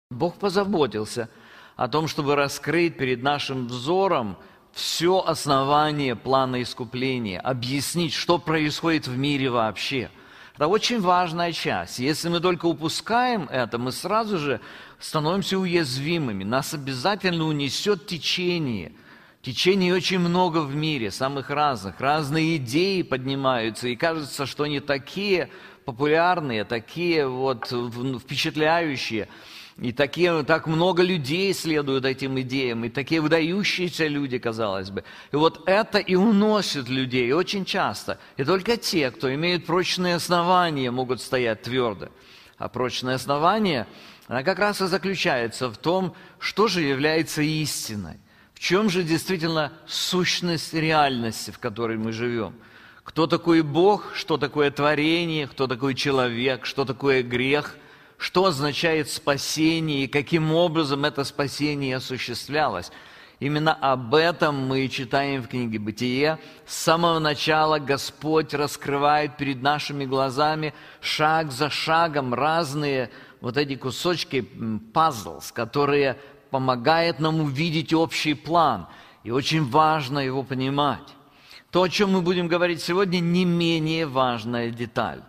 Бог позаботился о том, чтобы раскрыть перед нашим взором все основание плана искупления, объяснить, что происходит в мире вообще. Это очень важная часть. Если мы только упускаем это, мы сразу же становимся уязвимыми. Нас обязательно унесет течение. Течений очень много в мире, самых разных. Разные идеи поднимаются, и кажется, что они такие популярные, такие впечатляющие. И так много людей следуют этим идеям, и такие выдающиеся люди, казалось бы. И вот это и уносит людей очень часто. И только те, кто имеет прочные основания, могут стоять твердо. А прочное основание, оно как раз и заключается в том, что же является истиной. В чем же действительно сущность реальности, в которой мы живем. Кто такой Бог, что такое творение, кто такой человек, что такое грех, что означает спасение и каким образом это спасение осуществлялось. Именно об этом мы читаем в книге «Бытие». С самого начала Господь раскрывает перед нашими глазами шаг за шагом разные эти кусочки пазлс, которые помогают нам увидеть общий план. И очень важно его понимать. То, о чем мы будем говорить сегодня, не менее важная деталь.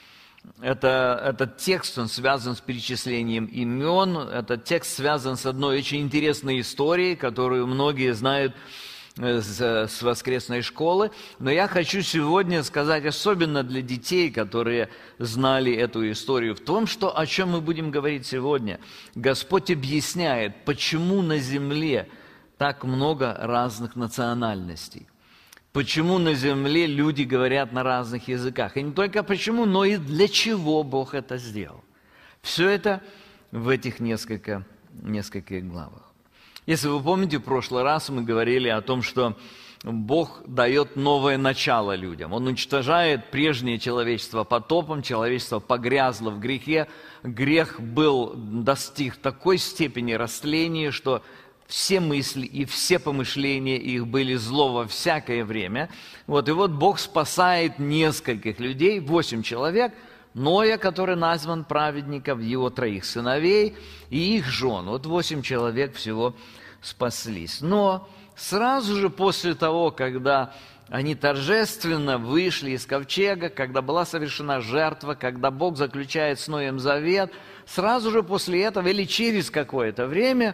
Этот текст, он связан с перечислением имен. Этот текст связан с одной очень интересной историей, которую многие знают с воскресной школы. Но я хочу сегодня сказать, особенно для детей, которые знали эту историю, в том, о чем мы будем говорить сегодня. Господь объясняет, почему на земле так много разных национальностей. Почему на земле люди говорят на разных языках. И не только почему, но и для чего Бог это сделал. Все это в этих нескольких главах. Если вы помните, в прошлый раз мы говорили о том, что Бог дает новое начало людям. Он уничтожает прежнее человечество потопом, человечество погрязло в грехе. Грех достиг такой степени растления, что все мысли и все помышления их были зло во всякое время. И вот Бог спасает нескольких людей, 8 человек, Ноя, который назван праведником, его 3 сыновей и их жен. 8 человек всего спаслись. Но сразу же после того, когда они торжественно вышли из ковчега, когда была совершена жертва, когда Бог заключает с Ноем завет, сразу же после этого или через какое-то время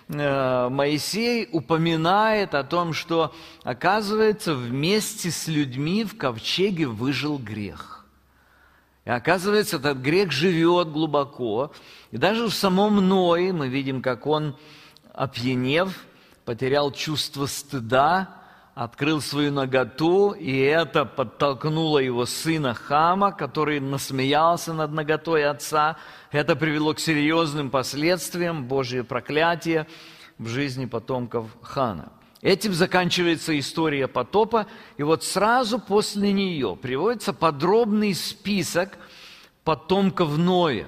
Моисей упоминает о том, что, оказывается, вместе с людьми в ковчеге выжил грех. И оказывается, этот грех живет глубоко. И даже в самом Ное мы видим, как он, опьянев, потерял чувство стыда, открыл свою наготу, и это подтолкнуло его сына Хама, который насмеялся над наготой отца. Это привело к серьезным последствиям, Божье проклятие в жизни потомков Хана. Этим заканчивается история потопа, и сразу после нее приводится подробный список потомков Ноя.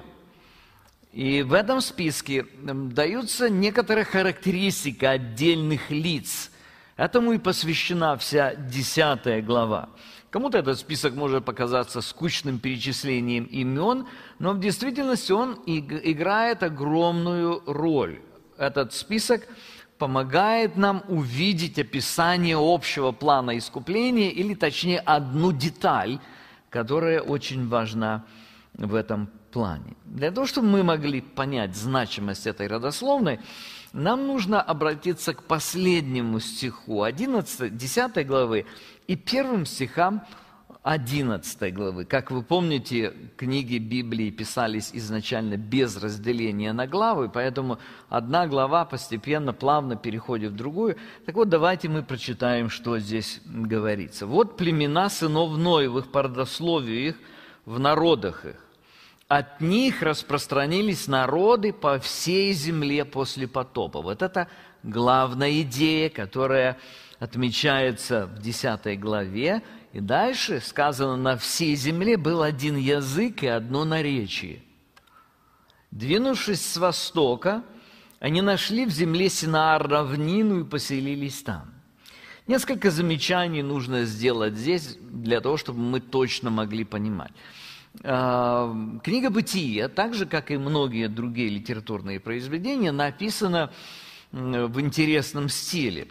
И в этом списке даются некоторые характеристики отдельных лиц. Этому и посвящена вся 10 глава. Кому-то этот список может показаться скучным перечислением имен, но в действительности он играет огромную роль. Этот список помогает нам увидеть описание общего плана искупления, или точнее одну деталь, которая очень важна в этом плане. Для того, чтобы мы могли понять значимость этой родословной, нам нужно обратиться к последнему стиху 10 главы и первым стихам 11 главы. Как вы помните, книги Библии писались изначально без разделения на главы, поэтому одна глава постепенно, плавно переходит в другую. Так вот, давайте мы прочитаем, что здесь говорится. «Вот племена сынов Ноевых по родословию их в народах их. От них распространились народы по всей земле после потопа». Вот это главная идея, которая отмечается в 10 главе. И дальше сказано: на всей земле был один язык и одно наречие. Двинувшись с востока, они нашли в земле Синаар равнину и поселились там. Несколько замечаний нужно сделать здесь, для того, чтобы мы точно могли понимать. Книга «Бытие», так же, как и многие другие литературные произведения, написана в интересном стиле.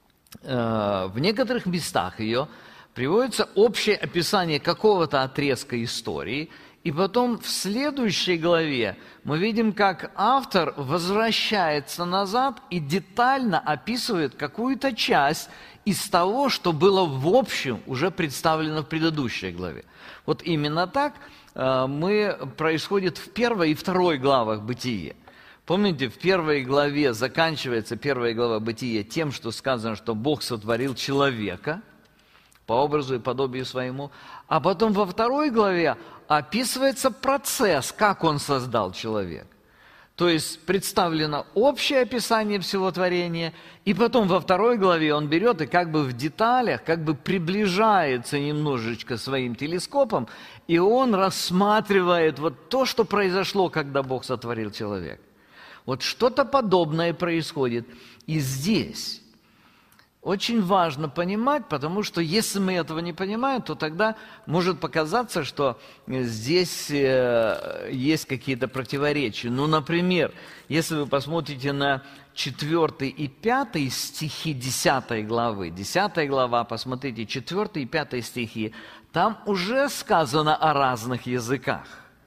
В некоторых местах ее приводится общее описание какого-то отрезка истории, и потом в следующей главе мы видим, как автор возвращается назад и детально описывает какую-то часть из того, что было в общем уже представлено в предыдущей главе. Вот именно так происходит в 1 и 2 главах Бытия. Помните, в 1 главе заканчивается 1 глава Бытия тем, что сказано, что Бог сотворил человека по образу и подобию своему, а потом во 2 главе описывается процесс, как Он создал человека. То есть представлено общее описание всего творения, и потом во 2 главе он берет и как бы в деталях, как бы приближается немножечко своим телескопом, и он рассматривает вот то, что произошло, когда Бог сотворил человека. Вот что-то подобное происходит и здесь. Очень важно понимать, потому что если мы этого не понимаем, то тогда может показаться, что здесь есть какие-то противоречия. Ну, например, если вы посмотрите на 4 и 5 стихи 10 главы, 10 глава, посмотрите, 4 и 5 стихи, там уже сказано о разных языках.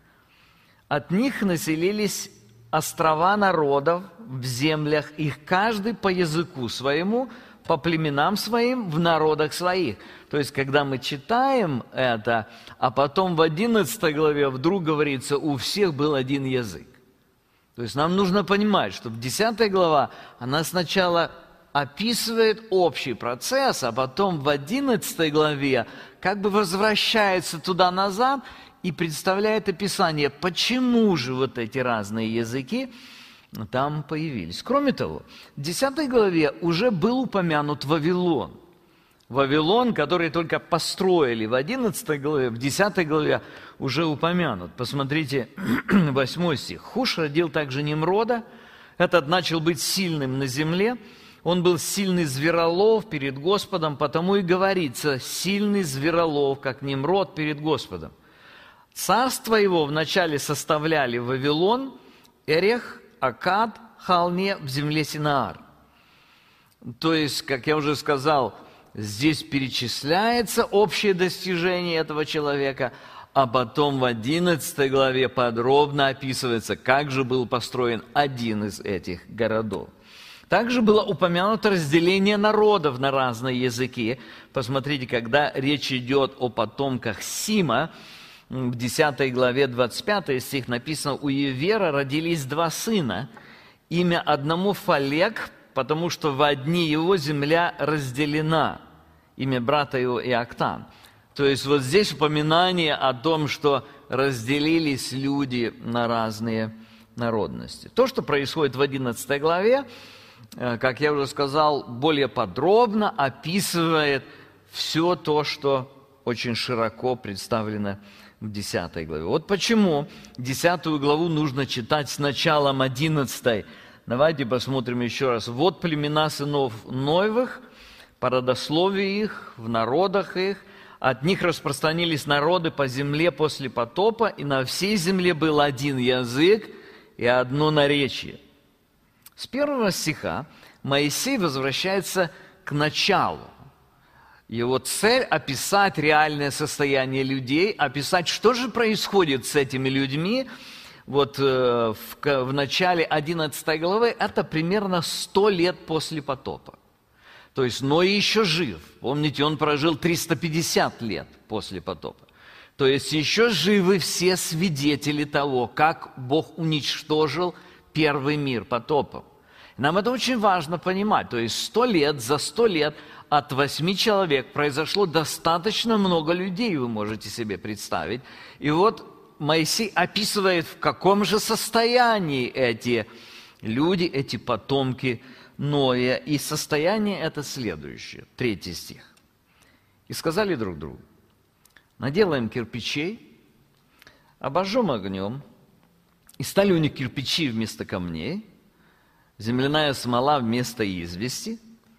От них населились острова народов в землях их, каждый по языку своему, по племенам своим, в народах своих. То есть, когда мы читаем это, а потом в 11 главе вдруг говорится, у всех был один язык. То есть, нам нужно понимать, что в 10 глава она сначала описывает общий процесс, а потом в 11 главе как бы возвращается туда-назад и представляет описание, почему же вот эти разные языки там появились. Кроме того, в 10 главе уже был упомянут Вавилон. Вавилон, который только построили в 11 главе, в 10 главе уже упомянут. Посмотрите, 8 стих. «Хуш родил также Немрода, этот начал быть сильным на земле, он был сильный зверолов перед Господом, потому и говорится, сильный зверолов, как Немрод перед Господом. Царство его вначале составляли Вавилон, Эрех, Акад, Халне в земле Синаар». То есть, как я уже сказал, здесь перечисляется общее достижение этого человека, а потом в 11 главе подробно описывается, как же был построен один из этих городов. Также было упомянуто разделение народов на разные языки. Посмотрите, когда речь идет о потомках Сима, в 10 главе 25 стих написано, у Евера родились 2 сына, имя одному Фалек, потому что в одни его земля разделена, имя брата его Иоктан. То есть вот здесь упоминание о том, что разделились люди на разные народности. То, что происходит в 11 главе, как я уже сказал, более подробно описывает все то, что очень широко представлено в 10 главе. Вот почему 10 главу нужно читать с началом 11. Давайте посмотрим еще раз. «Вот племена сынов Ноевых, по родословию их, в народах их, от них распространились народы по земле после потопа, и на всей земле был один язык и одно наречие». С 1 стиха Моисей возвращается к началу. Его цель – описать реальное состояние людей, описать, что же происходит с этими людьми. Вот в начале 11 главы это примерно 100 лет после потопа. То есть Ной еще жив. Помните, он прожил 350 лет после потопа. То есть еще живы все свидетели того, как Бог уничтожил первый мир потопом. Нам это очень важно понимать. То есть 100 лет, за 100 лет от 8 человек произошло достаточно много людей, вы можете себе представить. И вот Моисей описывает, в каком же состоянии эти люди, эти потомки Ноя. И состояние это следующее, 3 стих. «И сказали друг другу, наделаем кирпичей, обожжем огнем, и стали у них кирпичи вместо камней, земляная смола вместо извести.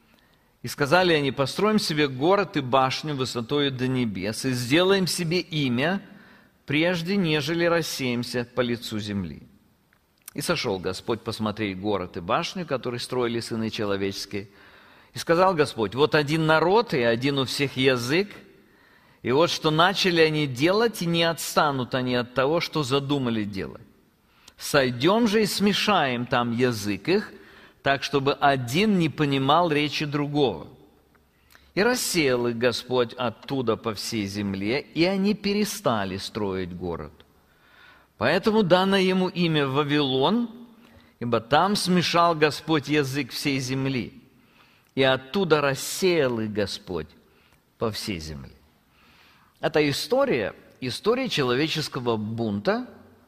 И сказали они, построим себе город и башню высотою до небес, и сделаем себе имя, прежде нежели рассеемся по лицу земли. И сошел Господь посмотреть город и башню, которые строили сыны человеческие. И сказал Господь: вот один народ, и один у всех язык, и вот что начали они делать, и не отстанут они от того, что задумали делать. Сойдем же и смешаем там язык их, так, чтобы один не понимал речи другого. И рассеял их Господь оттуда по всей земле, и они перестали строить город. Поэтому дано ему имя Вавилон, ибо там смешал Господь язык всей земли, и оттуда рассеял их Господь по всей земле. Это история человеческого бунта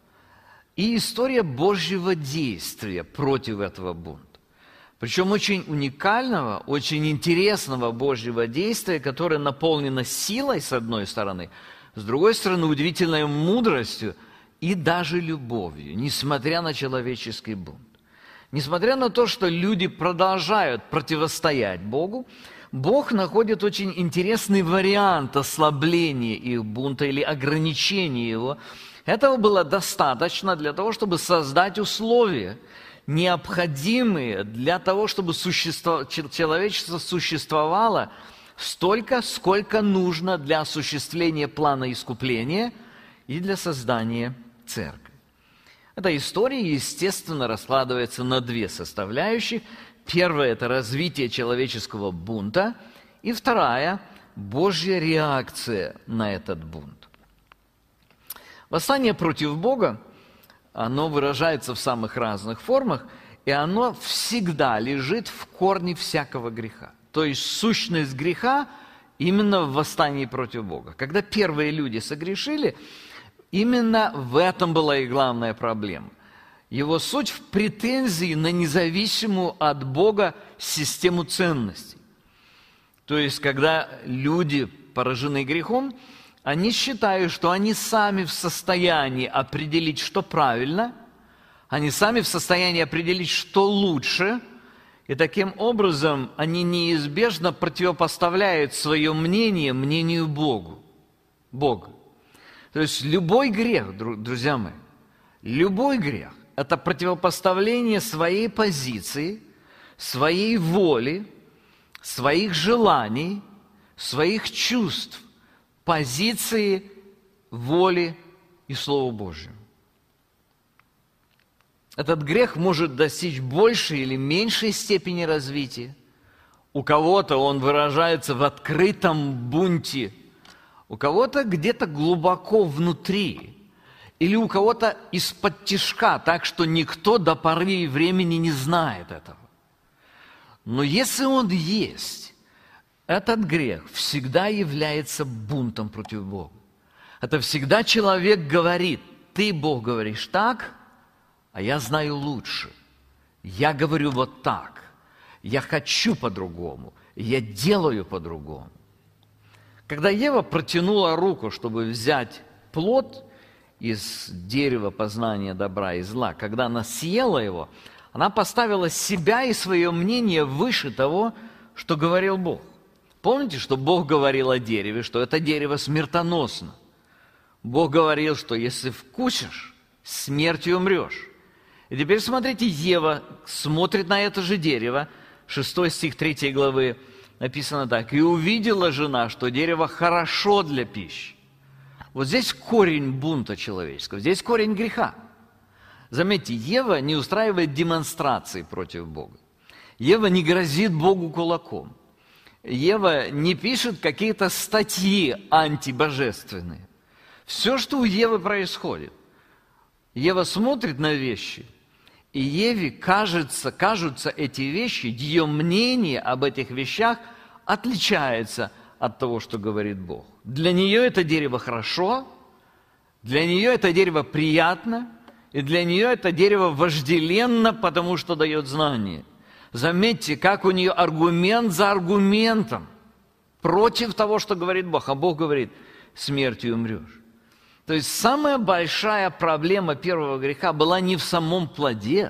и история Божьего действия против этого бунта. Причем очень уникального, очень интересного Божьего действия, которое наполнено силой, с одной стороны, с другой стороны, удивительной мудростью и даже любовью, несмотря на человеческий бунт. Несмотря на то, что люди продолжают противостоять Богу, Бог находит очень интересный вариант ослабления их бунта или ограничения его. Этого было достаточно для того, чтобы создать условия, необходимые для того, чтобы человечество существовало столько, сколько нужно для осуществления плана искупления и для создания церкви. Эта история, естественно, раскладывается на две составляющие. Первая – это развитие человеческого бунта, и вторая – Божья реакция на этот бунт. Восстание против Бога, оно выражается в самых разных формах, и оно всегда лежит в корне всякого греха. То есть сущность греха именно в восстании против Бога. Когда первые люди согрешили, именно в этом была и главная проблема. Его суть в претензии на независимую от Бога систему ценностей. То есть, когда люди поражены грехом, они считают, что они сами в состоянии определить, что правильно, они сами в состоянии определить, что лучше, и таким образом они неизбежно противопоставляют свое мнение мнению Бога. То есть любой грех, друзья мои, любой грех – это противопоставление своей позиции, своей воли, своих желаний, своих чувств, позиции, воли и Слову Божьему. Этот грех может достичь большей или меньшей степени развития. У кого-то он выражается в открытом бунте, у кого-то где-то глубоко внутри, или у кого-то из-под тишка, так что никто до поры времени не знает этого. Но если он есть, этот грех всегда является бунтом против Бога. Это всегда человек говорит: ты, Бог, говоришь так, а я знаю лучше. Я говорю вот так. Я хочу по-другому. Я делаю по-другому. Когда Ева протянула руку, чтобы взять плод из дерева познания добра и зла, когда она съела его, она поставила себя и свое мнение выше того, что говорил Бог. Помните, что Бог говорил о дереве, что это дерево смертоносно? Бог говорил, что если вкусишь, смертью умрешь. И теперь смотрите, Ева смотрит на это же дерево, 6 стих 3 главы, написано так: «И увидела жена, что дерево хорошо для пищи». Вот здесь корень бунта человеческого, здесь корень греха. Заметьте, Ева не устраивает демонстрации против Бога. Ева не грозит Богу кулаком. Ева не пишет какие-то статьи антибожественные. Все, что у Евы происходит, Ева смотрит на вещи, и Еве кажутся эти вещи, ее мнение об этих вещах отличается от того, что говорит Бог. Для нее это дерево хорошо, для нее это дерево приятно, и для нее это дерево вожделенно, потому что дает знание. Заметьте, как у нее аргумент за аргументом против того, что говорит Бог. А Бог говорит: смертью умрешь. То есть самая большая проблема первого греха была не в самом плоде,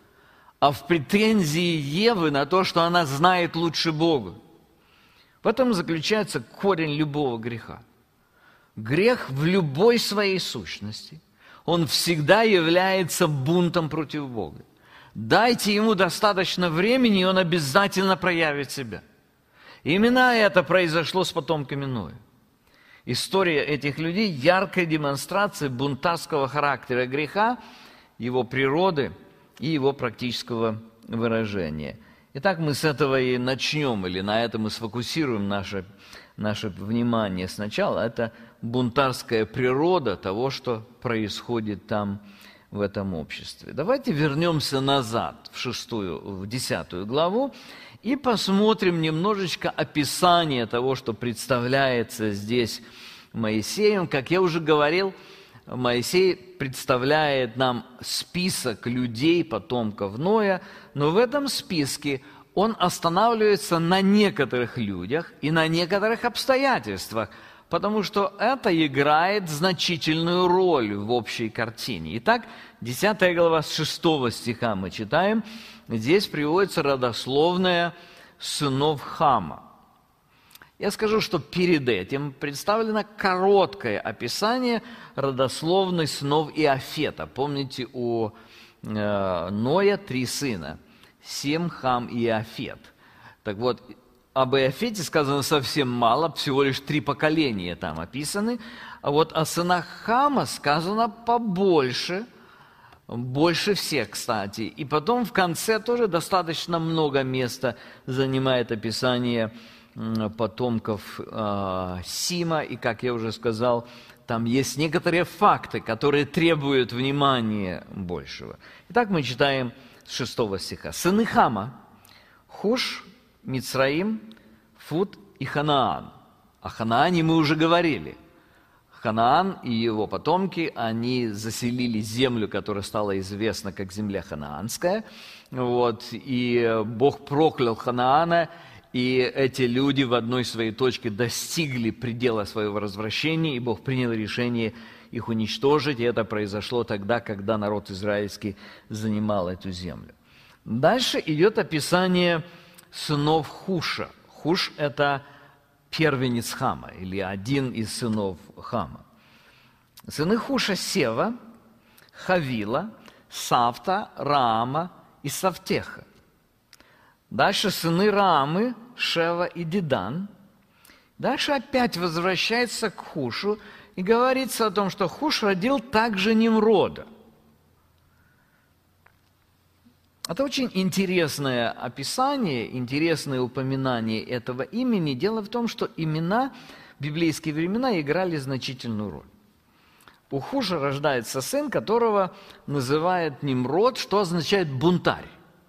а в претензии Евы на то, что она знает лучше Бога. В этом заключается корень любого греха. Грех в любой своей сущности, он всегда является бунтом против Бога. Дайте ему достаточно времени, и он обязательно проявит себя. Именно это произошло с потомками Ноя. История этих людей – яркая демонстрация бунтарского характера греха, его природы и его практического выражения. Итак, мы с этого и начнем, или на этом мы сфокусируем наше внимание сначала. Это бунтарская природа того, что происходит там, в этом обществе. Давайте вернемся назад, в 10 главу, и посмотрим немножечко описание того, что представляется здесь Моисеем. Как я уже говорил, Моисей представляет нам список людей, потомков Ноя, но в этом списке он останавливается на некоторых людях и на некоторых обстоятельствах, потому что это играет значительную роль в общей картине. Итак, 10 глава с 6 стиха мы читаем. Здесь приводится родословная сынов Хама. Я скажу, что перед этим представлено короткое описание родословной сынов Иафета. Помните, у Ноя 3 сына – Сем, Хам и Иафет. Так вот, об Иафете сказано совсем мало, всего лишь 3 поколения там описаны. А вот о сынах Хама сказано побольше, больше всех, кстати. И потом в конце тоже достаточно много места занимает описание потомков Сима. И, как я уже сказал, там есть некоторые факты, которые требуют внимания большего. Итак, мы читаем с 6 стиха. «Сыны Хама – Хуш, Мицраим, Фут и Ханаан». О Ханаане мы уже говорили. Ханаан и его потомки, они заселили землю, которая стала известна как земля ханаанская. И Бог проклял Ханаана, и эти люди в одной своей точке достигли предела своего развращения, и Бог принял решение их уничтожить, и это произошло тогда, когда народ израильский занимал эту землю. Дальше идет описание сынов Хуша. Хуш – это первенец Хама, или один из сынов Хама. Сыны Хуша – Сева, Хавила, Савта, Раама и Савтеха. Дальше сыны Раамы – Шева и Дедан. Дальше опять возвращается к Хушу и говорится о том, что Хуш родил также Nimрода. Это очень интересное описание, интересное упоминание этого имени. Дело в том, что имена в библейские времена играли значительную роль. У Хуша рождается сын, которого называют Nimрод, что означает «бунтарь».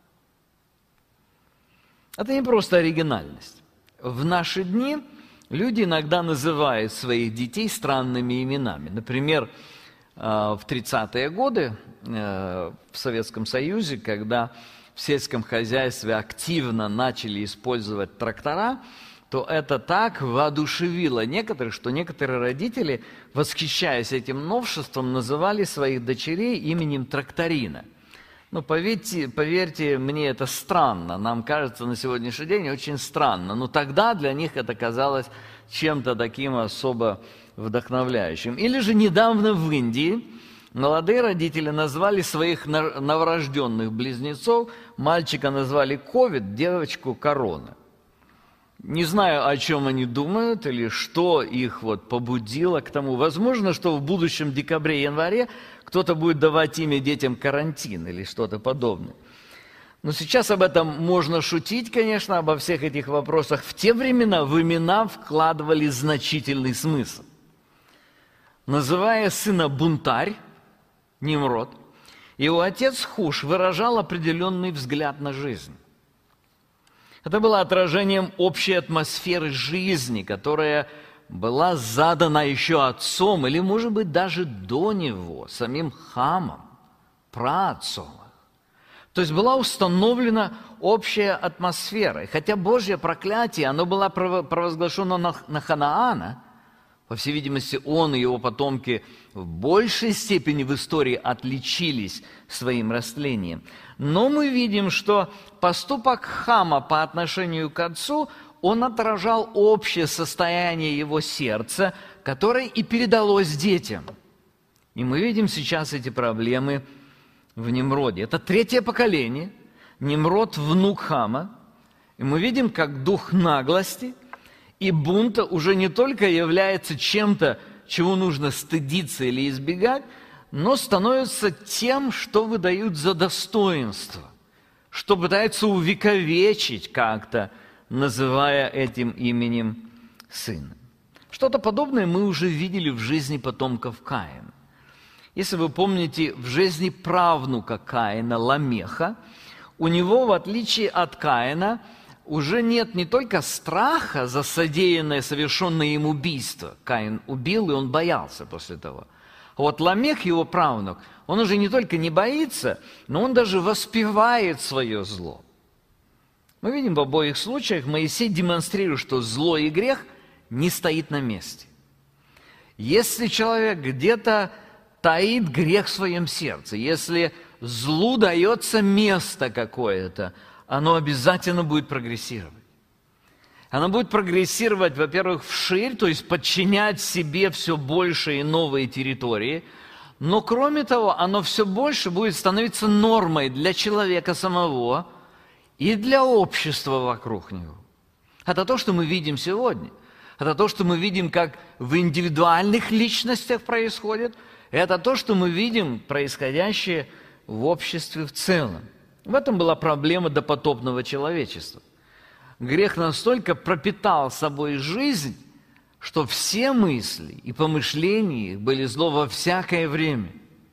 Это не просто оригинальность. В наши дни люди иногда называют своих детей странными именами. Например, в 30-е годы в Советском Союзе, когда в сельском хозяйстве активно начали использовать трактора, то это так воодушевило некоторых, что некоторые родители, восхищаясь этим новшеством, называли своих дочерей именем Тракторина. Ну, поверьте мне, это странно. Нам кажется на сегодняшний день очень странно. Но тогда для них это казалось чем-то таким особо вдохновляющим. Или же недавно в Индии молодые родители назвали своих новорожденных близнецов, мальчика назвали Ковид, девочку Корона. Не знаю, о чем они думают или что их побудило к тому. Возможно, что в будущем декабре-январе кто-то будет давать имя детям Карантин или что-то подобное. Но сейчас об этом можно шутить, конечно, обо всех этих вопросах. В те времена в имена вкладывали значительный смысл. Называя сына бунтарь, Nimрод, его отец Хуш выражал определенный взгляд на жизнь. Это было отражением общей атмосферы жизни, которая была задана еще отцом, или, может быть, даже до него, самим Хамом, праотцом. То есть была установлена общая атмосфера. И хотя Божье проклятие, оно было провозглашено на Ханаана, по всей видимости, он и его потомки в большей степени в истории отличились своим растлением. Но мы видим, что поступок Хама по отношению к отцу, он отражал общее состояние его сердца, которое и передалось детям. И мы видим сейчас эти проблемы в Nimrodе. Это третье поколение. Nimrod – внук Хама. И мы видим, как дух наглости и бунта уже не только является чем-то, чего нужно стыдиться или избегать, но становится тем, что выдают за достоинство, что пытаются увековечить как-то, называя этим именем сына. Что-то подобное мы уже видели в жизни потомков Каина. Если вы помните, в жизни правнука Каина, Ламеха, у него, в отличие от Каина, уже нет не только страха за содеянное, совершенное им убийство. Каин убил, и он боялся после того. А вот Ламех, его правнук, он уже не только не боится, но он даже воспевает свое зло. Мы видим в обоих случаях, Моисей демонстрирует, что зло и грех не стоит на месте. Если человек где-то таит грех в своем сердце, если злу дается место какое-то, оно обязательно будет прогрессировать. Оно будет прогрессировать, во-первых, вширь, то есть подчинять себе все больше и новые территории, но кроме того, оно все больше будет становиться нормой для человека самого и для общества вокруг него. Это то, что мы видим сегодня. Это то, что мы видим, как в индивидуальных личностях происходит. Это то, что мы видим, происходящее в обществе в целом. В этом была проблема допотопного человечества. Грех настолько пропитал собой жизнь, что все мысли и помышления их были зло во всякое время.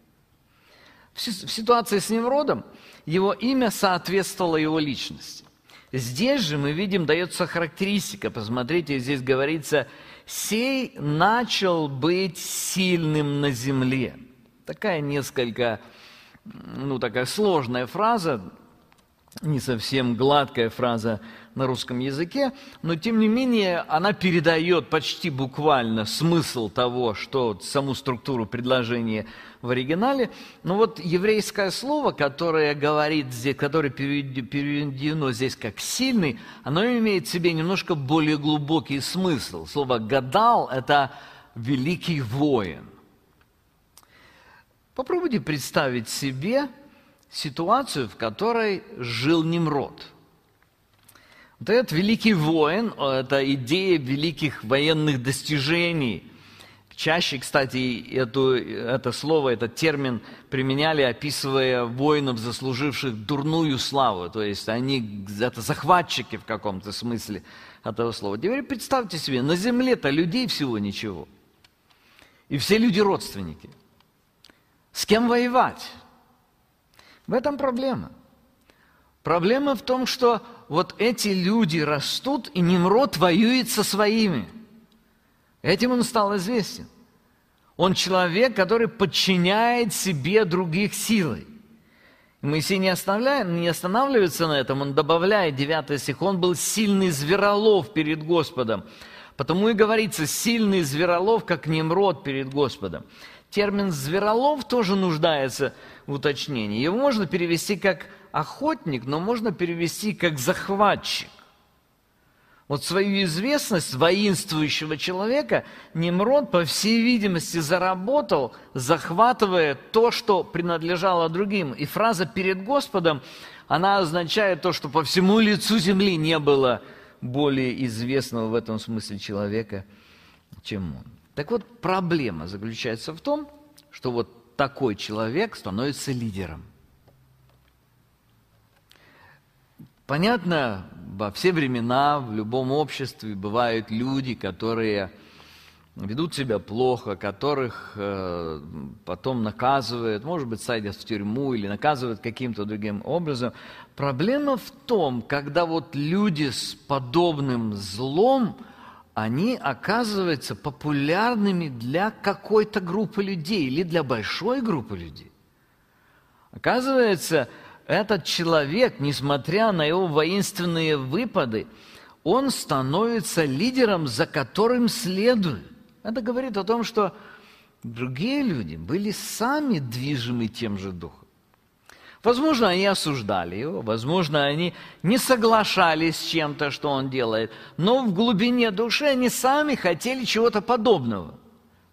В ситуации с Nimrodом его имя соответствовало его личности. Здесь же мы видим, дается характеристика. Посмотрите, здесь говорится: «Сей начал быть сильным на земле». Такая несколько, такая сложная фраза, не совсем гладкая фраза на русском языке, но тем не менее она передает почти буквально смысл того, что саму структуру предложения в оригинале. Но вот еврейское слово, которое говорит здесь, которое переведено здесь как «сильный», оно имеет в себе немножко более глубокий смысл. Слово «гадал» – это «великий воин». Попробуйте представить себе ситуацию, в которой жил Nimrod. Вот этот великий воин, это идея великих военных достижений. Чаще, кстати, это слово, этот термин применяли, описывая воинов, заслуживших дурную славу. То есть это захватчики в каком-то смысле этого слова. Теперь представьте себе, на земле-то людей всего ничего. И все люди родственники. С кем воевать? В этом проблема. Проблема в том, что вот эти люди растут, и Nimrod воюет со своими. Этим он стал известен. Он человек, который подчиняет себе других силой. И Моисей не останавливается на этом, он добавляет 9 стих: он был сильный зверолов перед Господом. Потому и говорится: сильный зверолов, как Nimrod перед Господом. Термин «зверолов» тоже нуждается в уточнении. Его можно перевести как «охотник», но можно перевести как «захватчик». Вот свою известность воинствующего человека Nimrod, по всей видимости, заработал, захватывая то, что принадлежало другим. И фраза «перед Господом», она означает то, что по всему лицу земли не было более известного в этом смысле человека, чем он. Так вот, проблема заключается в том, что вот такой человек становится лидером. Понятно, во все времена, в любом обществе бывают люди, которые ведут себя плохо, которых потом наказывают, может быть, садят в тюрьму или наказывают каким-то другим образом. Проблема в том, когда вот люди с подобным злом, они оказываются популярными для какой-то группы людей или для большой группы людей. Оказывается, этот человек, несмотря на его воинственные выпады, он становится лидером, за которым следует. Это говорит о том, что другие люди были сами движимы тем же духом. Возможно, они осуждали его, возможно, они не соглашались с чем-то, что он делает, но в глубине души они сами хотели чего-то подобного.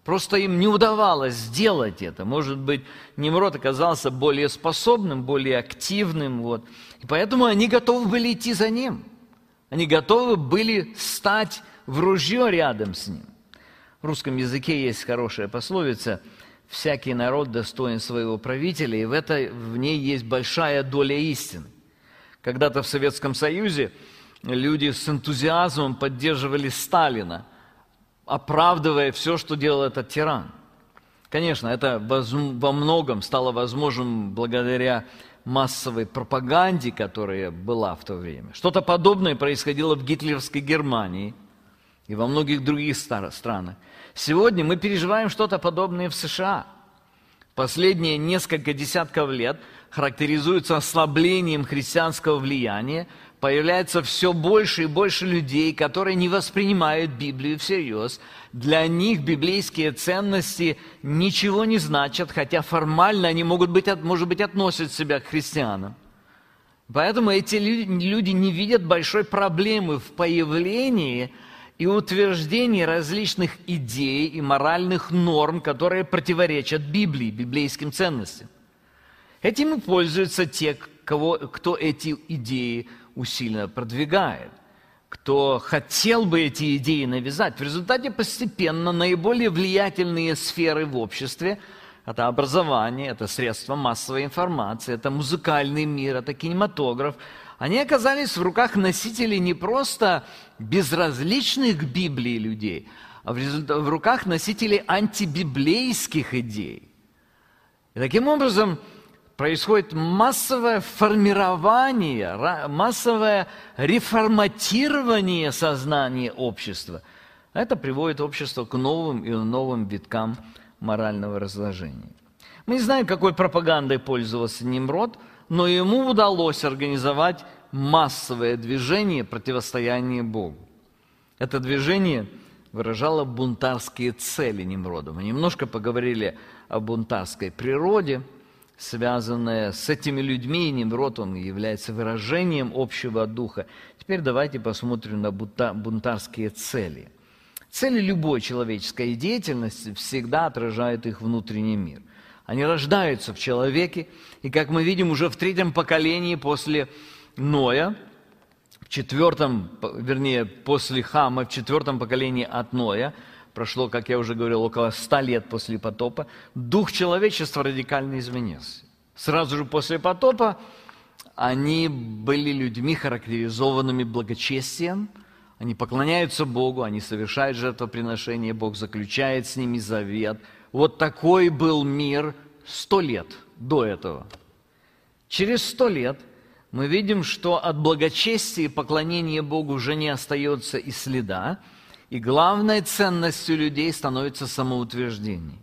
Просто им не удавалось сделать это. Может быть, Nimrod оказался более способным, более активным. Вот. И поэтому они готовы были идти за ним. Они готовы были стать в ружье рядом с ним. В русском языке есть хорошая пословица: «Всякий народ достоин своего правителя», и в ней есть большая доля истины. Когда-то в Советском Союзе люди с энтузиазмом поддерживали Сталина, оправдывая все, что делал этот тиран. Конечно, это во многом стало возможным благодаря массовой пропаганде, которая была в то время. Что-то подобное происходило в гитлеровской Германии и во многих других странах. Сегодня мы переживаем что-то подобное в США. Последние несколько десятков лет характеризуются ослаблением христианского влияния. Появляется все больше и больше людей, которые не воспринимают Библию всерьез. Для них библейские ценности ничего не значат, хотя формально они может быть, относят себя к христианам. Поэтому эти люди не видят большой проблемы в появлении и утверждении различных идей и моральных норм, которые противоречат Библии, библейским ценностям. Этим и пользуются те, кто эти идеи усиленно продвигает, кто хотел бы эти идеи навязать. В результате постепенно наиболее влиятельные сферы в обществе – это образование, это средства массовой информации, это музыкальный мир, это кинематограф – они оказались в руках носителей не просто безразличных к Библии людей, а в руках носителей антибиблейских идей. И таким образом происходит массовое формирование, массовое реформатирование сознания общества. Это приводит общество к новым и новым виткам морального разложения. Мы не знаем, какой пропагандой пользовался Nimrod, но ему удалось организовать массовое движение противостояния Богу. Это движение выражало бунтарские цели Нимрода. Мы немножко поговорили о бунтарской природе, связанная с этими людьми, и Nimrod, он является выражением общего духа. Теперь давайте посмотрим на бунтарские цели. Цели любой человеческой деятельности всегда отражают их внутренний мир. Они рождаются в человеке, и, как мы видим, уже в третьем поколении после Ноя, после Хама, в четвертом поколении от Ноя, прошло, как я уже говорил, около 100 лет после потопа, дух человечества радикально изменился. Сразу же после потопа они были людьми, характеризованными благочестием, они поклоняются Богу, они совершают жертвоприношение, Бог заключает с ними завет. Вот такой был мир 100 лет до этого. Через 100 лет мы видим, что от благочестия и поклонения Богу уже не остается и следа, и главной ценностью людей становится самоутверждение.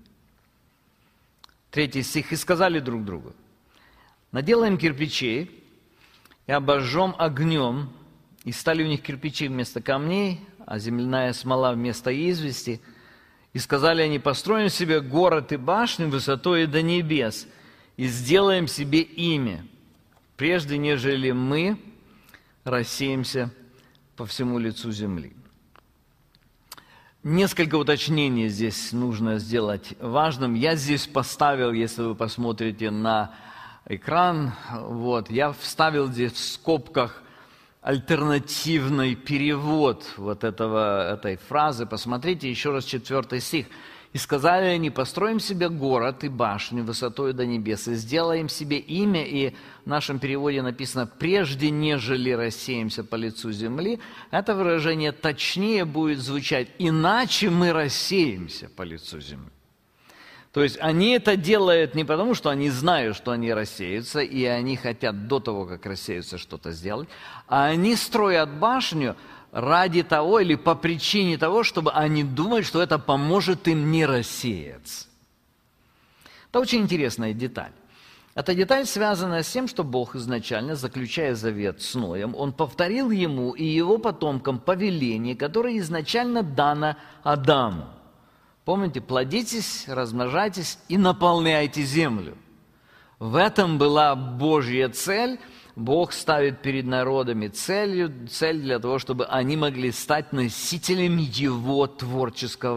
3 стих. «И сказали друг другу: наделаем кирпичей и обожжем огнем, и стали у них кирпичи вместо камней, а земляная смола вместо извести. И сказали они: построим себе город и башню высотой до небес, и сделаем себе имя, прежде нежели мы рассеемся по всему лицу земли». Несколько уточнений здесь нужно сделать важным. Я здесь поставил, если вы посмотрите на экран, я вставил здесь в скобках альтернативный перевод этой фразы. Посмотрите еще раз 4 стих. «И сказали они: построим себе город и башню высотой до небес, и сделаем себе имя». И в нашем переводе написано: «прежде нежели рассеемся по лицу земли». Это выражение точнее будет звучать: «иначе мы рассеемся по лицу земли». То есть они это делают не потому, что они знают, что они рассеются, и они хотят до того, как рассеются, что-то сделать, а они строят башню ради того или по причине того, чтобы они думали, что это поможет им не рассеяться. Это очень интересная деталь. Эта деталь связана с тем, что Бог изначально, заключая завет с Ноем, Он повторил ему и его потомкам повеление, которое изначально дано Адаму. Помните, плодитесь, размножайтесь и наполняйте землю. В этом была Божья цель. Бог ставит перед народами цель для того, чтобы они могли стать носителями Его творческого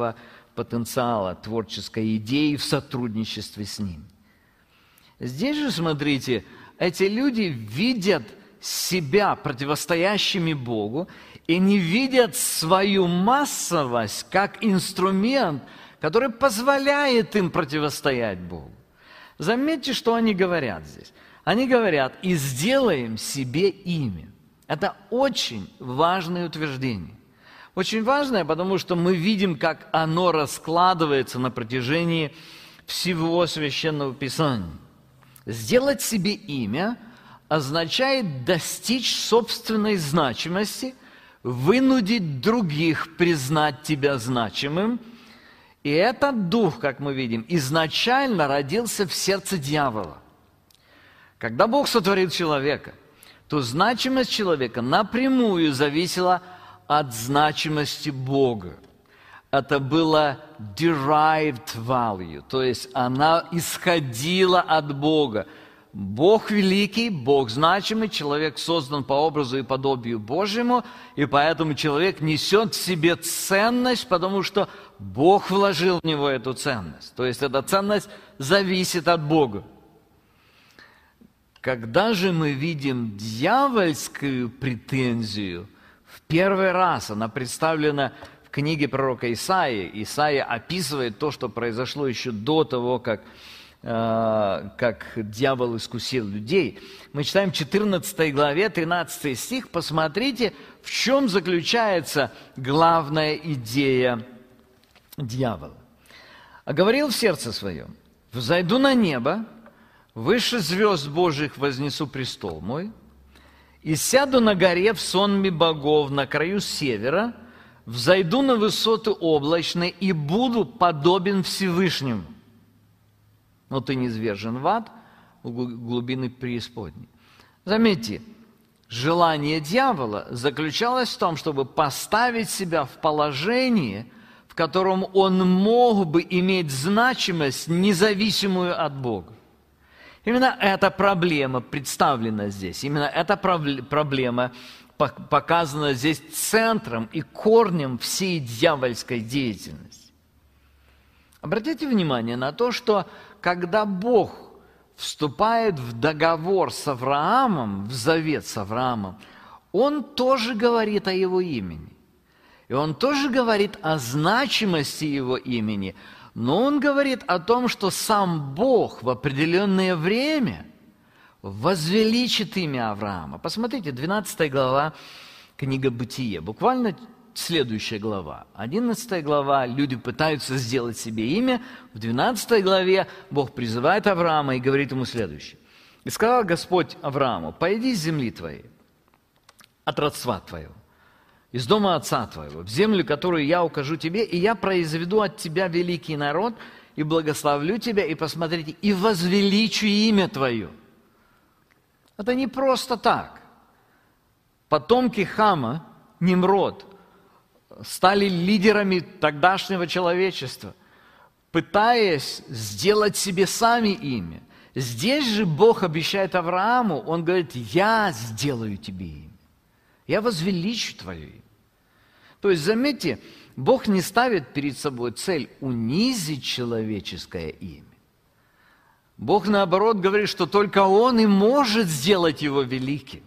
потенциала творческой идеи в сотрудничестве с Ним. Здесь же, смотрите, эти люди видят себя противостоящими Богу и не видят свою массовость как инструмент, который позволяет им противостоять Богу. Заметьте, что они говорят здесь. Они говорят: «И сделаем себе имя». Это очень важное утверждение. Очень важное, потому что мы видим, как оно раскладывается на протяжении всего Священного Писания. Сделать себе имя означает достичь собственной значимости, вынудить других признать тебя значимым. И этот дух, как мы видим, изначально родился в сердце дьявола. Когда Бог сотворил человека, то значимость человека напрямую зависела от значимости Бога. Это было derived value, то есть она исходила от Бога. Бог великий, Бог значимый, человек создан по образу и подобию Божьему, и поэтому человек несет в себе ценность, потому что Бог вложил в него эту ценность. То есть эта ценность зависит от Бога. Когда же мы видим дьявольскую претензию, в первый раз она представлена в книге пророка Исаии. Исаия описывает то, что произошло еще до того, как дьявол искусил людей. Мы читаем в 14 главе, 13 стих. Посмотрите, в чем заключается главная идея дьявола. «А говорил в сердце своем: взойду на небо, выше звезд Божьих вознесу престол мой, и сяду на горе в сонме богов на краю севера, взойду на высоты облачные и буду подобен Всевышнему. Но ты низвержен в ад, в глубины преисподней». Заметьте, желание дьявола заключалось в том, чтобы поставить себя в положение, в котором он мог бы иметь значимость, независимую от Бога. Именно эта проблема представлена здесь. Именно эта проблема показана здесь центром и корнем всей дьявольской деятельности. Обратите внимание на то, что когда Бог вступает в договор с Авраамом, в завет с Авраамом, Он тоже говорит о его имени. И Он тоже говорит о значимости его имени. Но Он говорит о том, что сам Бог в определенное время возвеличит имя Авраама. Посмотрите, 12 глава, книга Бытие, буквально следующая глава. 11 глава, люди пытаются сделать себе имя. В 12 главе Бог призывает Авраама и говорит ему следующее. «И сказал Господь Аврааму: пойди из земли твоей, от родства твоего, из дома отца твоего, в землю, которую я укажу тебе, и я произведу от тебя великий народ, и благословлю тебя, и посмотрите, и возвеличу имя твое». Это не просто так. Потомки Хама, Нимрод, стали лидерами тогдашнего человечества, пытаясь сделать себе сами имя. Здесь же Бог обещает Аврааму, Он говорит: «Я сделаю тебе имя, я возвеличу твое имя». То есть, заметьте, Бог не ставит перед собой цель унизить человеческое имя. Бог, наоборот, говорит, что только Он и может сделать его великим.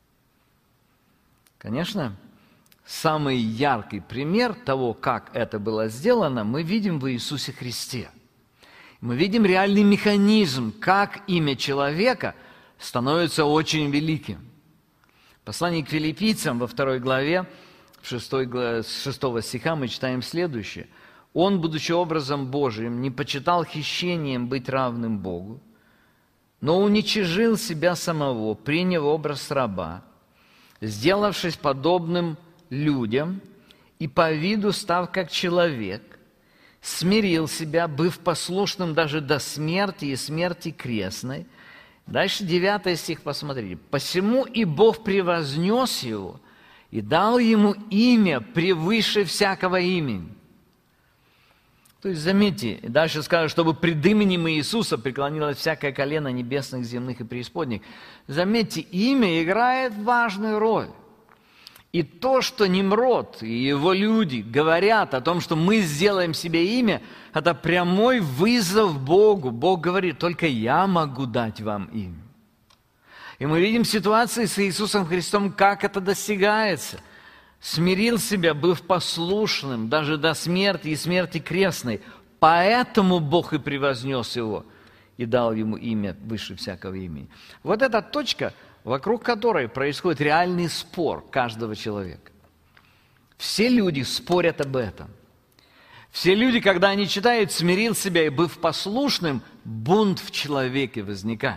Конечно, самый яркий пример того, как это было сделано, мы видим в Иисусе Христе. Мы видим реальный механизм, как имя человека становится очень великим. В послании к Филиппийцам во 2 главе, с 6 стиха мы читаем следующее. «Он, будучи образом Божиим, не почитал хищением быть равным Богу, но уничижил себя самого, приняв образ раба, сделавшись подобным людям и по виду став как человек, смирил себя, быв послушным даже до смерти и смерти крестной». Дальше 9 стих, посмотрите. «Посему и Бог превознес его и дал ему имя превыше всякого имени». То есть, заметьте, дальше скажут, чтобы пред именем Иисуса преклонилось всякое колено небесных, земных и преисподних. Заметьте, имя играет важную роль. И то, что Нимрод и его люди говорят о том, что мы сделаем себе имя, это прямой вызов Богу. Бог говорит, только я могу дать вам имя. И мы видим ситуации с Иисусом Христом, как это достигается. Смирил себя, быв послушным даже до смерти и смерти крестной. Поэтому Бог и превознес его и дал ему имя выше всякого имени. Вот эта точка, вокруг которой происходит реальный спор каждого человека. Все люди спорят об этом. Все люди, когда они читают «смирил себя и быв послушным», бунт в человеке возникает.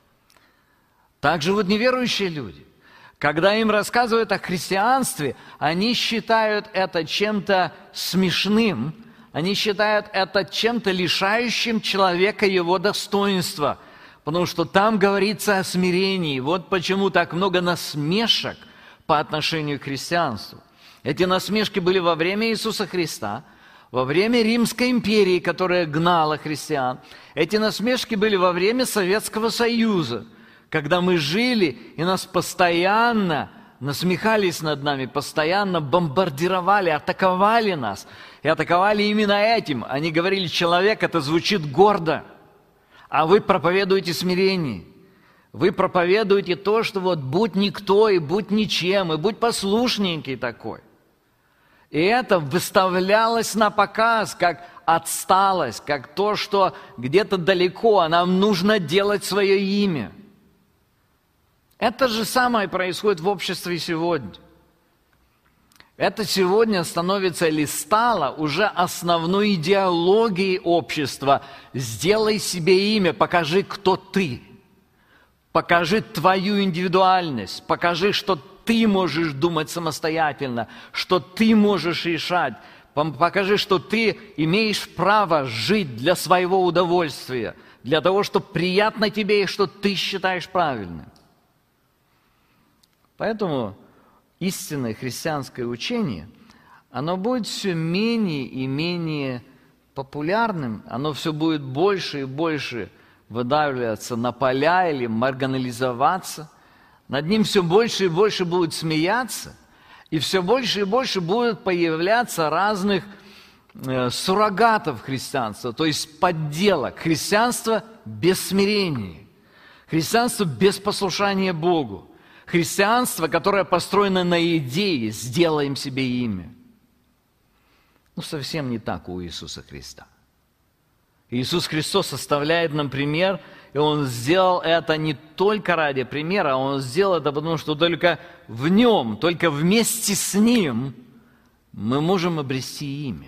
Также вот неверующие люди, когда им рассказывают о христианстве, они считают это чем-то смешным, они считают это чем-то лишающим человека его достоинства, потому что там говорится о смирении. Вот почему так много насмешек по отношению к христианству. Эти насмешки были во время Иисуса Христа, во время Римской империи, которая гнала христиан. Эти насмешки были во время Советского Союза, когда мы жили, и нас постоянно насмехались над нами, постоянно бомбардировали, атаковали нас. И атаковали именно этим. Они говорили, человек, это звучит гордо, а вы проповедуете смирение. Вы проповедуете то, что вот будь никто, и будь ничем, и будь послушненький такой. И это выставлялось на показ, как отсталость, как то, что где-то далеко, а нам нужно делать свое имя. Это же самое происходит в обществе сегодня. Это сегодня становится или стало уже основной идеологией общества. Сделай себе имя, покажи, кто ты. Покажи твою индивидуальность, покажи, что ты можешь думать самостоятельно, что ты можешь решать. Покажи, что ты имеешь право жить для своего удовольствия, для того, что приятно тебе и что ты считаешь правильным. Поэтому истинное христианское учение, оно будет все менее и менее популярным, оно все будет больше и больше выдавливаться на поля или маргинализоваться. Над ним все больше и больше будут смеяться, и все больше и больше будет появляться разных суррогатов христианства, то есть подделок. Христианство без смирения, христианство без послушания Богу. Христианство, которое построено на идее «сделаем себе имя». Ну, совсем не так у Иисуса Христа. Иисус Христос оставляет нам пример, и Он сделал это не только ради примера, а Он сделал это потому, что только в Нем, только вместе с Ним мы можем обрести имя.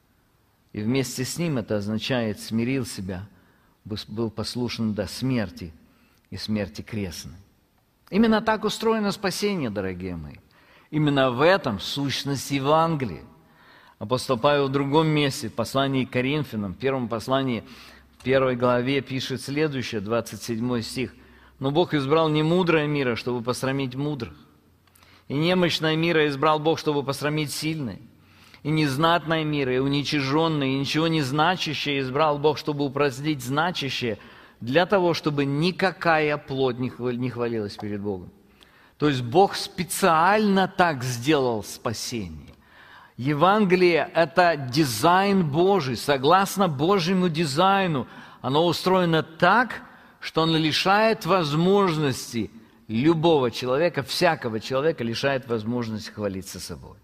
И вместе с Ним это означает «смирил себя, был послушен до смерти и смерти крестной». Именно так устроено спасение, дорогие мои. Именно в этом сущность Евангелия. Апостол Павел в другом месте, в послании к Коринфянам, в первом послании, в 1 главе, пишет следующее, 27 стих. «Но Бог избрал не мудрое мира, чтобы посрамить мудрых, и немощное мира избрал Бог, чтобы посрамить сильное, и незнатное мира, и уничиженное, и ничего не значащее избрал Бог, чтобы упразднить значащее, для того, чтобы никакая плоть не хвалилась перед Богом». То есть Бог специально так сделал спасение. Евангелие – это дизайн Божий, согласно Божьему дизайну. Оно устроено так, что оно лишает возможности любого человека, всякого человека лишает возможности хвалиться собой.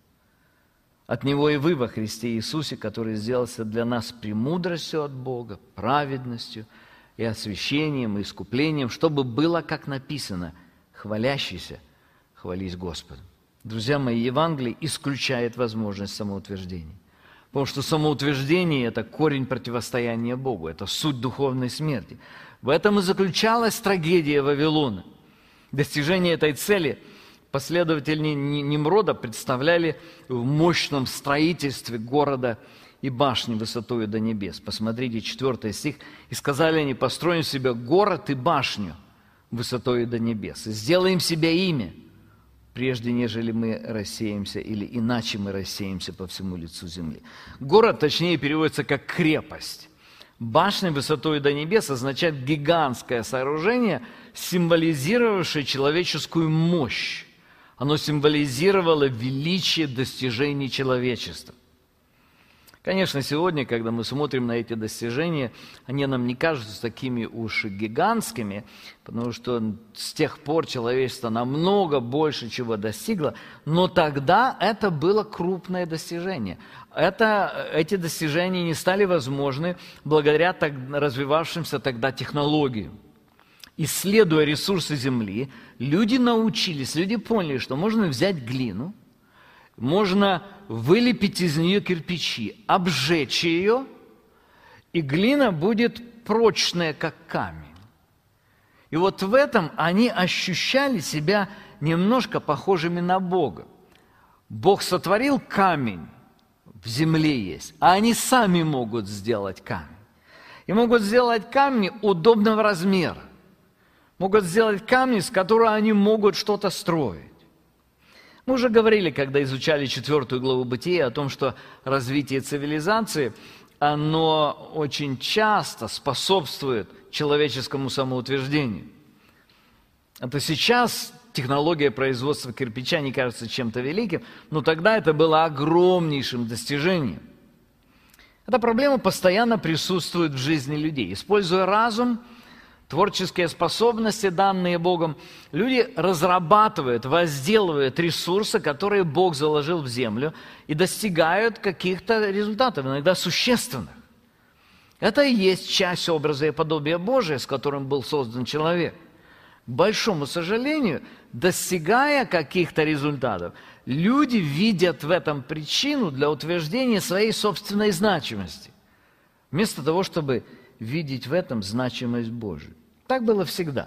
От Него и вы во Христе Иисусе, который сделался для нас премудростью от Бога, праведностью и освящением, и искуплением, чтобы было, как написано, хвалящийся, хвались Господом. Друзья мои, Евангелие исключает возможность самоутверждения. Потому что самоутверждение – это корень противостояния Богу, это суть духовной смерти. В этом и заключалась трагедия Вавилона. Достижение этой цели последователи Нимрода представляли в мощном строительстве города и башни высотою до небес. Посмотрите, 4 стих. «И сказали они, построим себе город и башню высотою до небес, и сделаем себе имя, прежде нежели мы рассеемся, или иначе мы рассеемся по всему лицу земли». Город, точнее, переводится как крепость. Башня высотой до небес означает гигантское сооружение, символизировавшее человеческую мощь. Оно символизировало величие достижений человечества. Конечно, сегодня, когда мы смотрим на эти достижения, они нам не кажутся такими уж гигантскими, потому что с тех пор человечество намного больше чего достигло, но тогда это было крупное достижение. Эти достижения не стали возможны благодаря развивавшимся тогда технологиям. Исследуя ресурсы Земли, люди научились, люди поняли, что можно взять глину, можно вылепить из нее кирпичи, обжечь ее, и глина будет прочная, как камень. И вот в этом они ощущали себя немножко похожими на Бога. Бог сотворил камень, в земле есть, а они сами могут сделать камень. И могут сделать камни удобного размера. Могут сделать камни, с которого они могут что-то строить. Мы уже говорили, когда изучали 4 главу Бытия, о том, что развитие цивилизации, оно очень часто способствует человеческому самоутверждению. Это сейчас технология производства кирпича не кажется чем-то великим, но тогда это было огромнейшим достижением. Эта проблема постоянно присутствует в жизни людей. Используя разум, творческие способности, данные Богом, люди разрабатывают, возделывают ресурсы, которые Бог заложил в землю, и достигают каких-то результатов, иногда существенных. Это и есть часть образа и подобия Божия, с которым был создан человек. К большому сожалению, достигая каких-то результатов, люди видят в этом причину для утверждения своей собственной значимости, вместо того, чтобы видеть в этом значимость Божию. Так было всегда.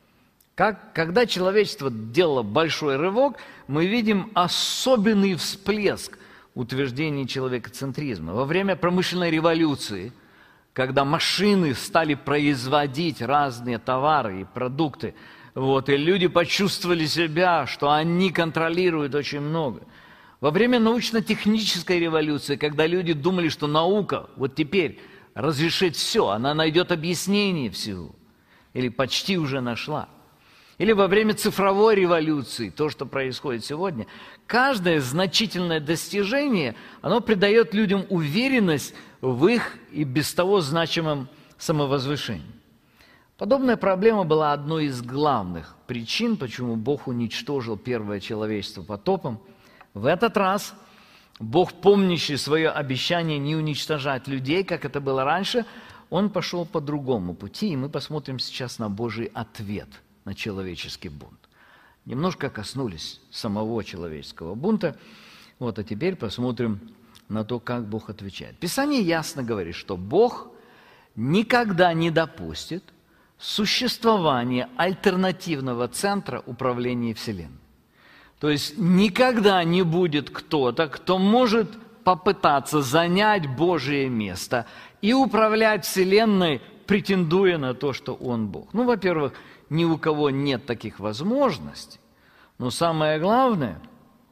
Когда человечество делало большой рывок, мы видим особенный всплеск утверждений человекоцентризма. Во время промышленной революции, когда машины стали производить разные товары и продукты, и люди почувствовали себя, что они контролируют очень много. Во время научно-технической революции, когда люди думали, что наука вот теперь разрешит все, она найдет объяснение всего, или почти уже нашла. Или во время цифровой революции, то, что происходит сегодня, каждое значительное достижение, оно придает людям уверенность в их и без того значимом самовозвышении. Подобная проблема была одной из главных причин, почему Бог уничтожил первое человечество потопом. В этот раз Бог, помнящий свое обещание не уничтожать людей, как это было раньше, Он пошел по другому пути, и мы посмотрим сейчас на Божий ответ на человеческий бунт. Немножко коснулись самого человеческого бунта, а теперь посмотрим на то, как Бог отвечает. Писание ясно говорит, что Бог никогда не допустит существования альтернативного центра управления Вселенной. То есть никогда не будет кто-то, кто может попытаться занять Божие место и управлять Вселенной, претендуя на то, что Он Бог. Во-первых, ни у кого нет таких возможностей, но самое главное,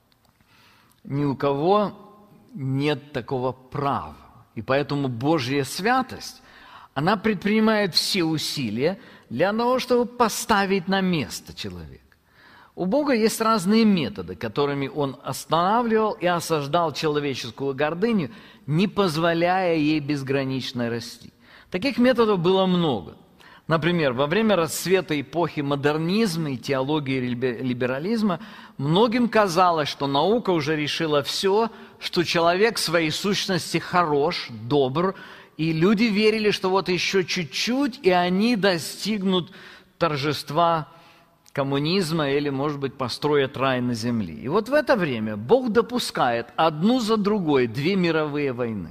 ни у кого нет такого права. И поэтому Божья святость, она предпринимает все усилия для того, чтобы поставить на место человека. У Бога есть разные методы, которыми Он останавливал и осаждал человеческую гордыню, не позволяя ей безгранично расти. Таких методов было много. Например, во время расцвета эпохи модернизма и теологии либерализма многим казалось, что наука уже решила все, что человек в своей сущности хорош, добр, и люди верили, что еще чуть-чуть, и они достигнут торжества коммунизма или, может быть, построят рай на земле. И в это время Бог допускает одну за другой 2 мировые войны.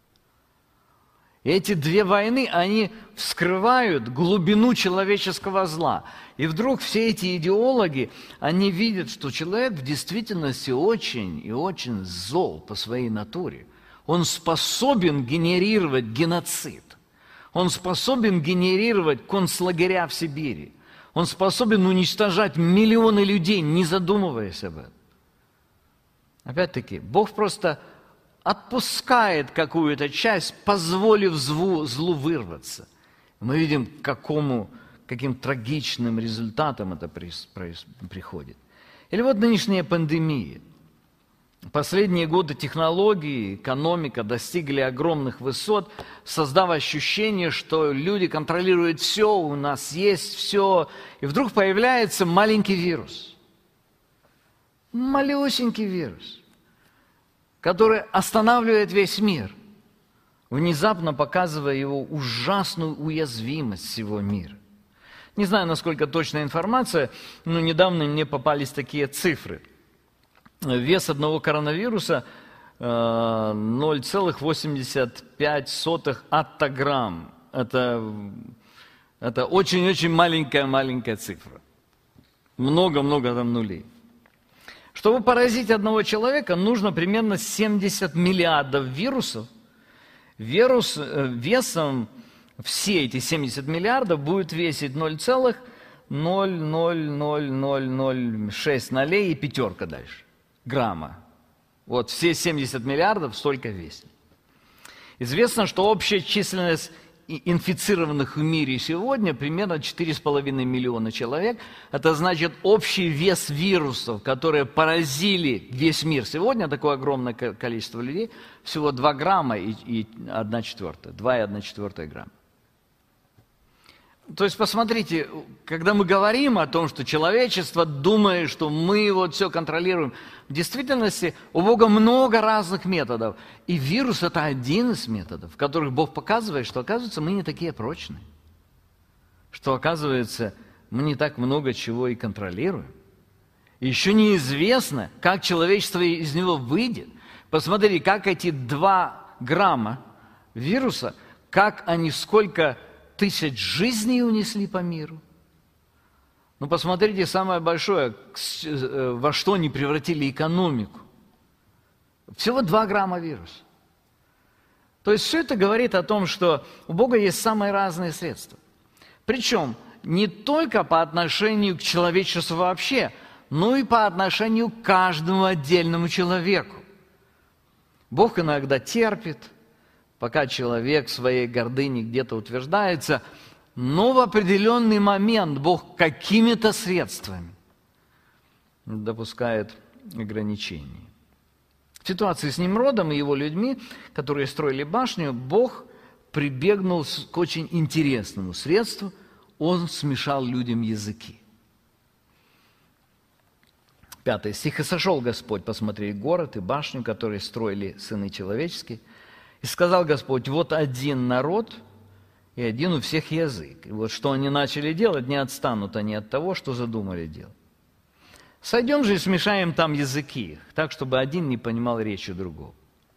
И эти 2 войны, они вскрывают глубину человеческого зла. И вдруг все эти идеологи, они видят, что человек в действительности очень и очень зол по своей натуре. Он способен генерировать геноцид. Он способен генерировать концлагеря в Сибири. Он способен уничтожать миллионы людей, не задумываясь об этом. Опять-таки, Бог просто отпускает какую-то часть, позволив злу вырваться. Мы видим, каким трагичным результатом это приходит. Или вот нынешняя пандемия. Последние годы технологии, экономика достигли огромных высот, создав ощущение, что люди контролируют все, у нас есть все. И вдруг появляется маленький вирус. Малюсенький вирус, который останавливает весь мир, внезапно показывая его ужасную уязвимость всего мира. Не знаю, насколько точная информация, но недавно мне попались такие цифры. Вес одного коронавируса 0,85 аттограмм. Это очень-очень маленькая цифра. Много-много там нулей. Чтобы поразить одного человека, нужно примерно 70 миллиардов вирусов. Весом все эти 70 миллиардов будет весить 0,00006 нолей и пятерка дальше. Грамма. Вот все 70 миллиардов столько весит. Известно, что общая численность инфицированных в мире сегодня примерно 4,5 миллиона человек. Это значит общий вес вирусов, которые поразили весь мир. Сегодня такое огромное количество людей, всего 2 грамма и 1/4, 2,1 грамма. То есть, посмотрите, когда мы говорим о том, что человечество думает, что мы вот все контролируем, в действительности у Бога много разных методов. И вирус – это один из методов, в которых Бог показывает, что, оказывается, мы не такие прочные. Что, оказывается, мы не так много чего и контролируем. И еще неизвестно, как человечество из него выйдет. Посмотрите, как эти 2 грамма вируса, как они сколько тысяч жизней унесли по миру. Ну, посмотрите, самое большое, во что они превратили экономику. Всего 2 грамма вируса. То есть все это говорит о том, что у Бога есть самые разные средства. Причем не только по отношению к человечеству вообще, но и по отношению к каждому отдельному человеку. Бог иногда терпит, пока человек в своей гордыне где-то утверждается, но в определенный момент Бог какими-то средствами допускает ограничений. В ситуации с Nimrodом и его людьми, которые строили башню, Бог прибегнул к очень интересному средству. Он смешал людям языки. 5 стих. «И сошел Господь посмотреть город и башню, которые строили сыны человеческие. И сказал Господь, вот один народ, и один у всех язык. И вот что они начали делать, не отстанут они от того, что задумали делать. Сойдем же и смешаем там языки их, так, чтобы один не понимал речи другого.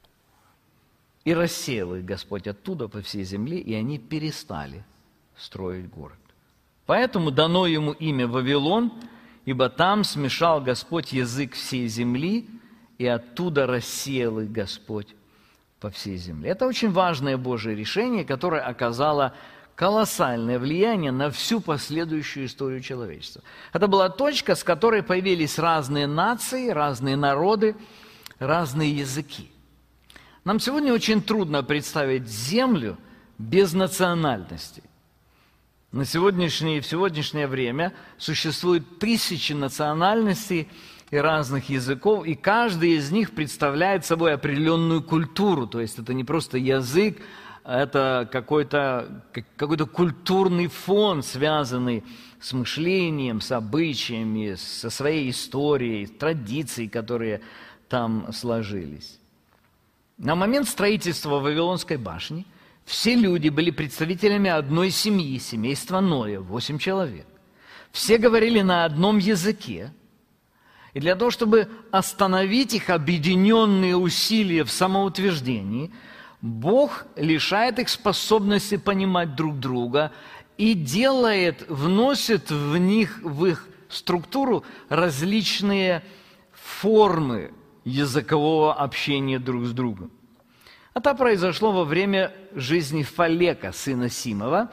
И рассеял их Господь оттуда по всей земле, и они перестали строить город. Поэтому дано ему имя Вавилон, ибо там смешал Господь язык всей земли, и оттуда рассеял их Господь по всей земле». Это очень важное Божие решение, которое оказало колоссальное влияние на всю последующую историю человечества. Это была точка, с которой появились разные нации, разные народы, разные языки. Нам сегодня очень трудно представить землю без национальностей. В сегодняшнее время существует тысячи национальностей и разных языков, и каждый из них представляет собой определенную культуру. То есть это не просто язык, это какой-то культурный фон, связанный с мышлением, с обычаями, со своей историей, традицией, которые там сложились. На момент строительства Вавилонской башни все люди были представителями одной семьи, семейства Ноя, 8 человек. Все говорили на одном языке. И для того, чтобы остановить их объединенные усилия в самоутверждении, Бог лишает их способности понимать друг друга и вносит в их структуру различные формы языкового общения друг с другом. Это произошло во время жизни Фалека, сына Симова.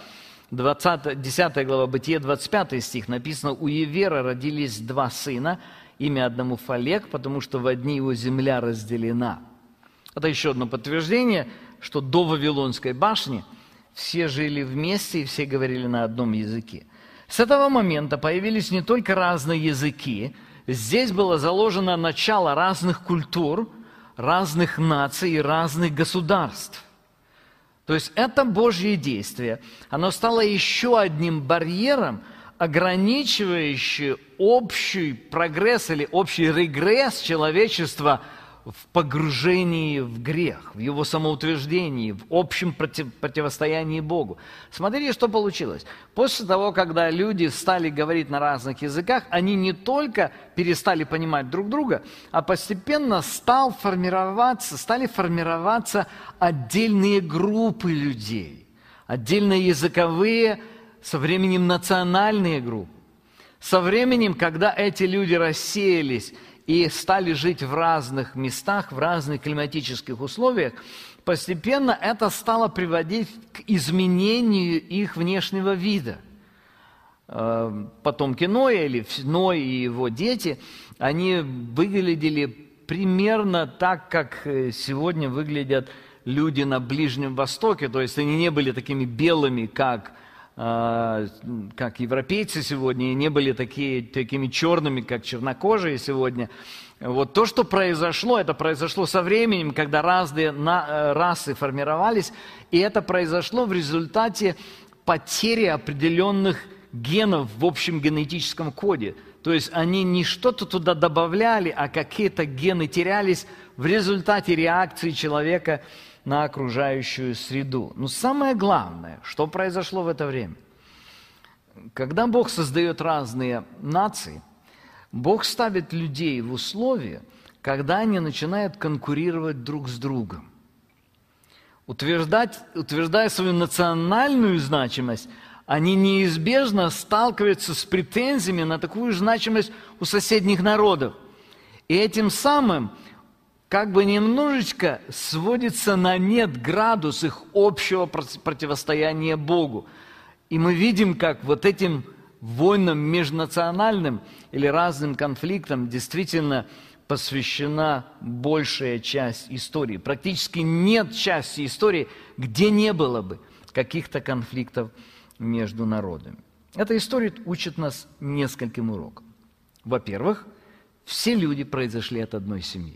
10 глава Бытие, 25 стих написано: «У Евера родились 2 сына, имя одному Фалек, потому что в одни его земля разделена». Это еще одно подтверждение, что до Вавилонской башни все жили вместе и все говорили на одном языке. С этого момента появились не только разные языки, здесь было заложено начало разных культур, разных наций и разных государств. То есть это Божье действие. Оно стало еще одним барьером, ограничивающим общий прогресс или общий регресс человечества в погружении в грех, в его самоутверждении, в общем противостоянии Богу. Смотрите, что получилось. После того, когда люди стали говорить на разных языках, они не только перестали понимать друг друга, а постепенно стали формироваться отдельные группы людей, отдельные языковые, со временем национальные группы. Со временем, когда эти люди рассеялись и стали жить в разных местах, в разных климатических условиях, постепенно это стало приводить к изменению их внешнего вида. Потомки Ноя, или Ной и его дети, они выглядели примерно так, как сегодня выглядят люди на Ближнем Востоке. То есть они не были такими белыми, как европейцы сегодня, и не были такими черными, как чернокожие сегодня. Вот то, что произошло, это произошло со временем, когда разные расы формировались, и это произошло в результате потери определенных генов в общем генетическом коде. То есть они не что-то туда добавляли, а какие-то гены терялись в результате реакции человека на окружающую среду. Но самое главное, что произошло в это время? Когда Бог создает разные нации, Бог ставит людей в условия, когда они начинают конкурировать друг с другом. Утверждая свою национальную значимость, они неизбежно сталкиваются с претензиями на такую же значимость у соседних народов. И этим самым как бы немножечко сводится на нет градус их общего противостояния Богу. И мы видим, как вот этим войнам межнациональным или разным конфликтам действительно посвящена большая часть истории. Практически нет части истории, где не было бы каких-то конфликтов между народами. Эта история учит нас нескольким урокам. Во-первых, все люди произошли от одной семьи.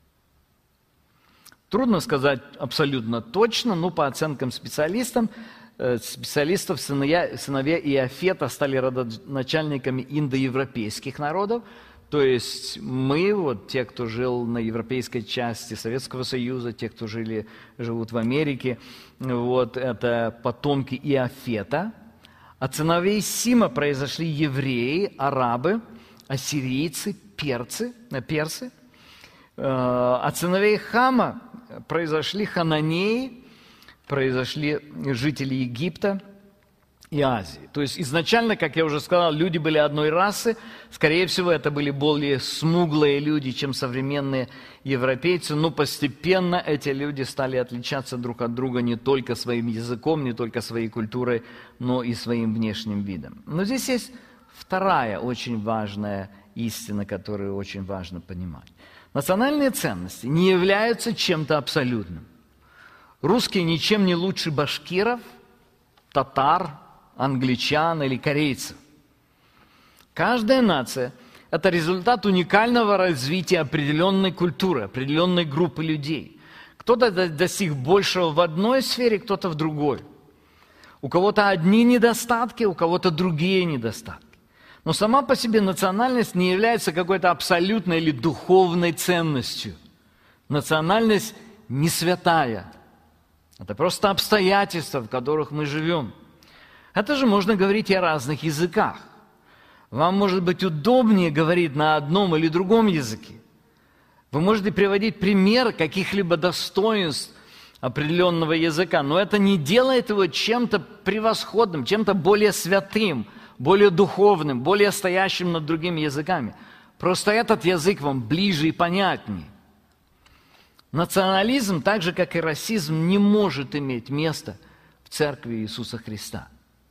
Трудно сказать абсолютно точно, но по оценкам специалистов, сыновья Иафета стали родоначальниками индоевропейских народов. То есть мы, вот те, кто жил на европейской части Советского Союза, те, кто живут в Америке, вот это потомки Иафета. От сыновей Сима произошли евреи, арабы, ассирийцы, персы. От сыновей Хама произошли хананеи, произошли жители Египта и Азии. То есть изначально, как я уже сказал, люди были одной расы. Скорее всего, это были более смуглые люди, чем современные европейцы. Но постепенно эти люди стали отличаться друг от друга не только своим языком, не только своей культурой, но и своим внешним видом. Но здесь есть вторая очень важная истина, которую очень важно понимать. Национальные ценности не являются чем-то абсолютным. Русские ничем не лучше башкиров, татар, англичан или корейцев. Каждая нация – это результат уникального развития определенной культуры, определенной группы людей. Кто-то достиг большего в одной сфере, кто-то в другой. У кого-то одни недостатки, у кого-то другие недостатки. Но сама по себе национальность не является какой-то абсолютной или духовной ценностью. Национальность не святая. Это просто обстоятельства, в которых мы живем. Это же можно говорить и о разных языках. Вам может быть удобнее говорить на одном или другом языке. Вы можете приводить пример каких-либо достоинств определенного языка, но это не делает его чем-то превосходным, чем-то более святым, более духовным, более стоящим над другими языками. Просто этот язык вам ближе и понятнее. Национализм, так же как и расизм, не может иметь места в Церкви Иисуса Христа.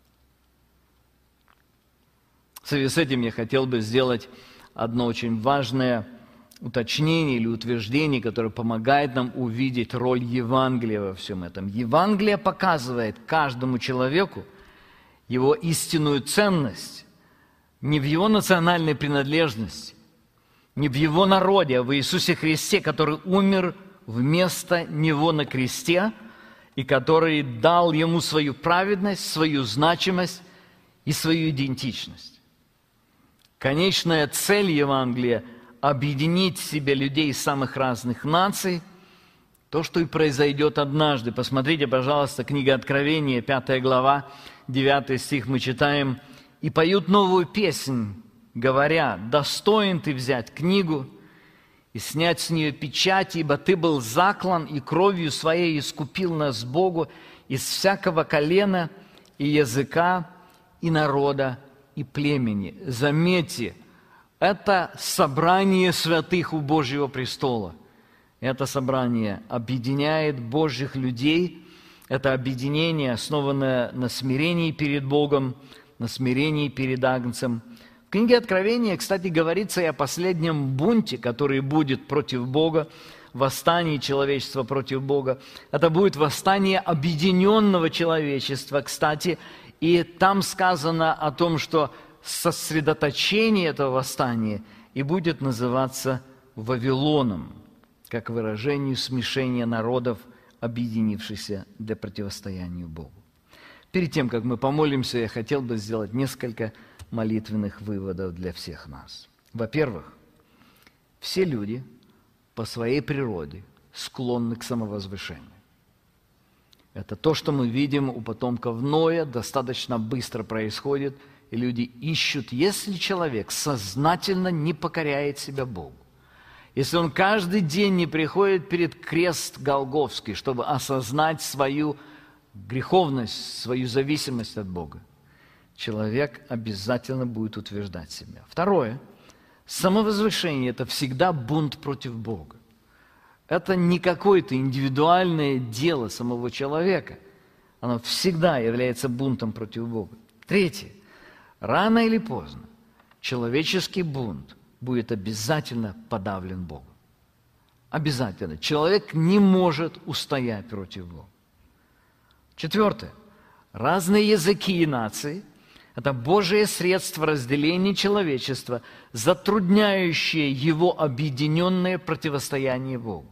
В связи с этим я хотел бы сделать одно очень важное уточнение или утверждение, которое помогает нам увидеть роль Евангелия во всем этом. Евангелие показывает каждому человеку его истинную ценность не в его национальной принадлежности, не в Его народе, а в Иисусе Христе, который умер вместо Него на кресте и который дал Ему свою праведность, свою значимость и свою идентичность. Конечная цель Евангелия – объединить в себе людей из самых разных наций, то, что и произойдет однажды. Посмотрите, пожалуйста, книга Откровения, 5 глава, 9 стих, мы читаем: «И поют новую песнь, говоря: достоин ты взять книгу и снять с нее печать, ибо ты был заклан, и кровью своей искупил нас Богу из всякого колена и языка, и народа, и племени». Заметьте, это собрание святых у Божьего престола. Это собрание объединяет Божьих людей. Это объединение, основанное на смирении перед Богом, на смирении перед Агнцем. В книге Откровения, кстати, говорится и о последнем бунте, который будет против Бога, восстании человечества против Бога. Это будет восстание объединенного человечества, кстати. И там сказано о том, что сосредоточение этого восстания и будет называться Вавилоном, как выражению смешения народов, объединившихся для противостояния Богу. Перед тем, как мы помолимся, я хотел бы сделать несколько молитвенных выводов для всех нас. Во-первых, все люди по своей природе склонны к самовозвышению. Это то, что мы видим у потомков Ноя, достаточно быстро происходит, и люди ищут, если человек сознательно не покоряет себя Богу, если он каждый день не приходит перед крест Голгофский, чтобы осознать свою греховность, свою зависимость от Бога, человек обязательно будет утверждать себя. Второе. Самовозвышение – это всегда бунт против Бога. Это не какое-то индивидуальное дело самого человека. Оно всегда является бунтом против Бога. Третье. Рано или поздно человеческий бунт будет обязательно подавлен Богом. Обязательно. Человек не может устоять против Бога. Четвертое. Разные языки и нации – это Божие средство разделения человечества, затрудняющее его объединенное противостояние Богу.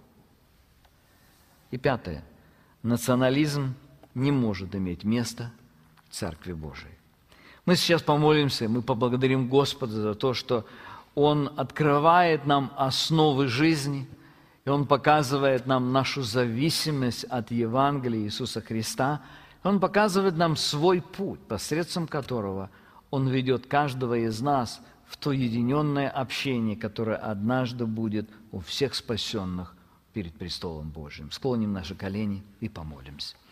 И пятое. Национализм не может иметь места в Церкви Божией. Мы сейчас помолимся, мы поблагодарим Господа за то, что Он открывает нам основы жизни, и Он показывает нам нашу зависимость от Евангелия Иисуса Христа. Он показывает нам свой путь, посредством которого Он ведет каждого из нас в то единенное общение, которое однажды будет у всех спасенных перед престолом Божьим. Склоним наши колени и помолимся.